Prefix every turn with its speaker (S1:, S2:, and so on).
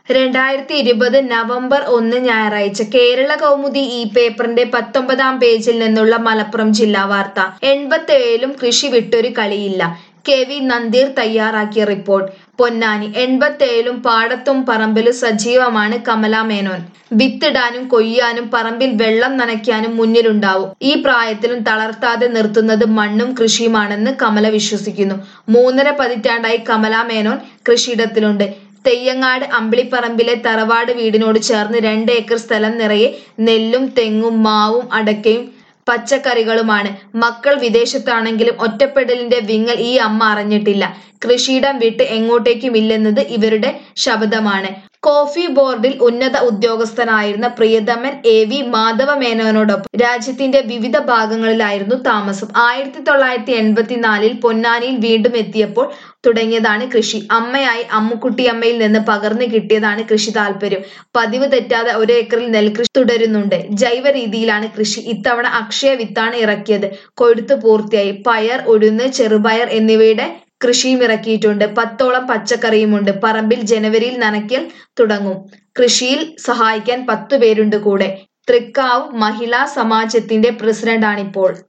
S1: 2020 November 1 ഞായറാഴ്ച കേരള കൗമുദി ഈ പേപ്പറിന്റെ 19-ാം പേജിൽ നിന്നുള്ള മലപ്പുറം ജില്ലാ വാർത്ത. 87-ലും കൃഷി വിട്ടൊരു കളിയില്ല. കെ.വി. നന്ദീർ തയ്യാറാക്കിയ റിപ്പോർട്ട്. പൊന്നാനി. 87-ലും പാടത്തും പറമ്പിലും സജീവമാണ് കമല മേനോൻ. വിത്തിടാനും കൊയ്യാനും പറമ്പിൽ വെള്ളം നനയ്ക്കാനും മുന്നിലുണ്ടാവും. ഈ പ്രായത്തിലും തളർത്താതെ നിർത്തുന്നത് മണ്ണും കൃഷിയുമാണെന്ന് കമല വിശ്വസിക്കുന്നു. 3.5 പതിറ്റാണ്ടായി കമല മേനോൻ കൃഷിയിടത്തിലുണ്ട്. തെയ്യങ്ങാട് അമ്പിളിപ്പറമ്പിലെ തറവാട് വീടിനോട് ചേർന്ന് 2 ഏക്കർ സ്ഥലം നിറയെ നെല്ലും തെങ്ങും മാവും അടക്കയും പച്ചക്കറികളുമാണ്. മക്കൾ വിദേശത്താണെങ്കിലും ഒറ്റപ്പെടലിന്റെ വിങ്ങൽ ഈ അമ്മ അറിഞ്ഞിട്ടില്ല. കൃഷിയിടം വിട്ട് എങ്ങോട്ടേക്കുമില്ലെന്നത് ഇവരുടെ ശബ്ദമാണ്. കോഫി ബോർഡിൽ ഉന്നത ഉദ്യോഗസ്ഥനായിരുന്ന പ്രിയതമൻ എ.വി. മാധവ മേനോനോടൊപ്പം രാജ്യത്തിന്റെ വിവിധ ഭാഗങ്ങളിലായിരുന്നു താമസം. 1984-ൽ പൊന്നാനിയിൽ വീണ്ടും എത്തിയപ്പോൾ തുടങ്ങിയതാണ് കൃഷി. അമ്മയായി അമ്മുക്കുട്ടിയമ്മയിൽ നിന്ന് പകർന്നു കിട്ടിയതാണ് കൃഷി താല്പര്യം. പതിവ് തെറ്റാതെ 1 ഏക്കറിൽ നെൽകൃഷി തുടരുന്നുണ്ട്. ജൈവ രീതിയിലാണ് കൃഷി. ഇത്തവണ അക്ഷയ വിത്താണ് ഇറക്കിയത്. കൊയ്ത്ത് പൂർത്തിയായി. പയർ, ഉഴുന്ന്, ചെറുപയർ എന്നിവയുടെ കൃഷിയും ഇറക്കിയിട്ടുണ്ട്. 10ഓളം പച്ചക്കറിയുമുണ്ട്. പറമ്പിൽ ജനുവരിയിൽ നനയ്ക്കൽ തുടങ്ങും. കൃഷിയിൽ സഹായിക്കാൻ 10 പേരുണ്ട് കൂടെ. തൃക്കാവ് മഹിളാ സമാജത്തിന്റെ പ്രസിഡന്റാണിപ്പോൾ.